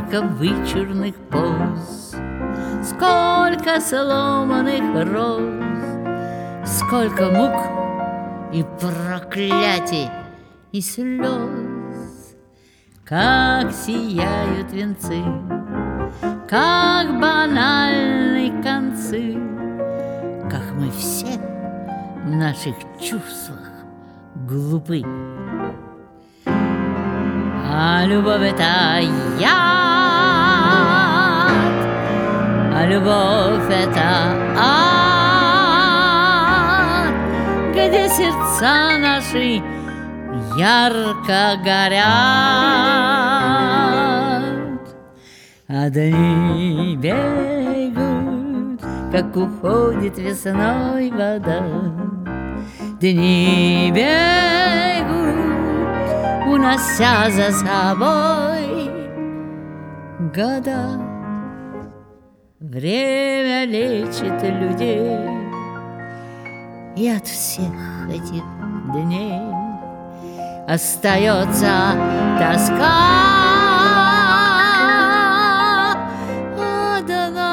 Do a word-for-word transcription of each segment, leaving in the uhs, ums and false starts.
Сколько вычурных поз, сколько сломанных роз, сколько мук и проклятий и слез. Как сияют венцы, как банальны концы, как мы все в наших чувствах глупы. А любовь — это яд, а любовь — это ад, где сердца наши ярко горят. А дни бегут, как уходит весной вода. Дни бегут, унося за собой года. Время лечит людей, и от всех этих дней остается тоска одна.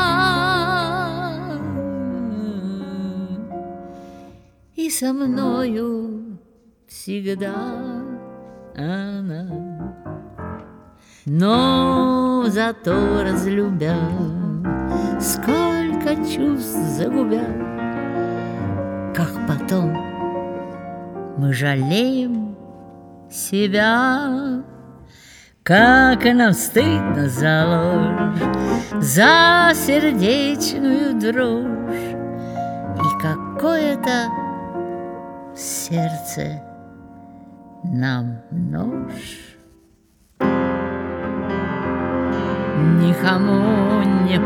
И со мною всегда она. Но зато разлюбя, сколько чувств загубя, как потом мы жалеем себя, как нам стыдно за ложь, за сердечную дрожь, и какое-то в сердце нам нож. Никому не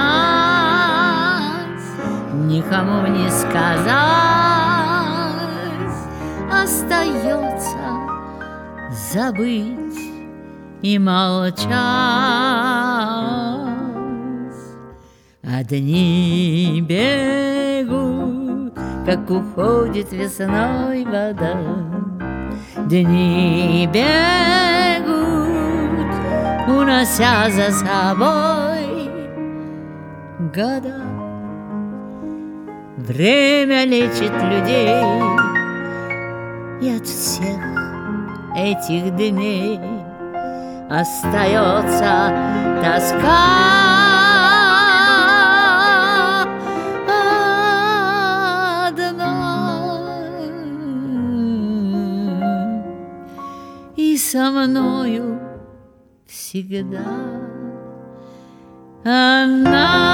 понять, никому не сказать, остается забыть и молчать. А дни бегут, как уходит весной вода. Дни бегут, унося за собой года. Время лечит людей, и от всех этих дней остается тоска одна. И со мною всегда она.